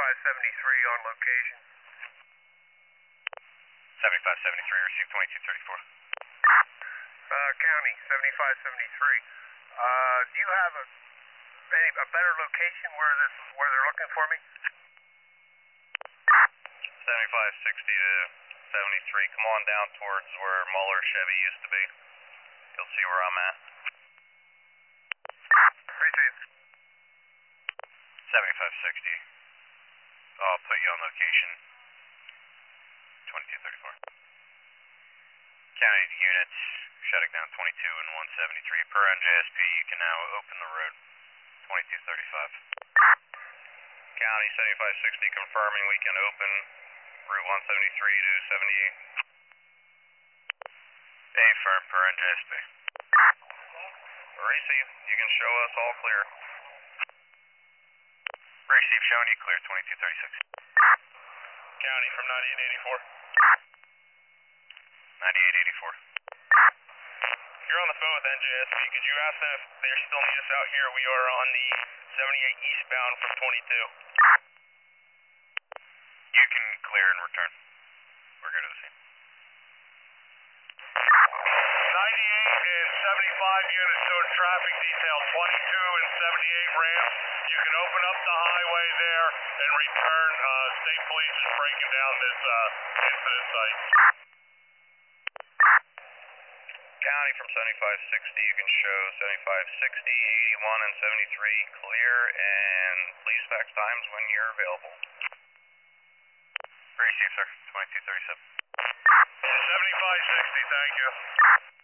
7573 on location. 7573, receive 2234. County 7573. Do you have a better location where they're looking for me? 7560 to 73. Come on down towards where Muller Chevy used to be. You'll see where I'm at. Appreciate it. 7560. I'll put you on location. 2234. County units shutting down 22 and 173 per NJSP. You can now open the road. 2235. County 7560 confirming we can open Route 173 to 78. Affirm per NJSP. Receive. You can show us all clear. Receive showing you clear 2236. County from 9884. 9884. You're on the phone with NJSP. Could you ask them if they still need us out here? We are on the 78 eastbound from 22. You can clear and return. We're good to the scene. 98 and 75 units showing traffic detail 22 and 78 ramp. You can open up the highway there and return. State police is breaking down this incident site. County from 7560, you can show 7560, 81, and 73 clear, and please fax times when you're available. Receive, sir. 2237. 7560, thank you.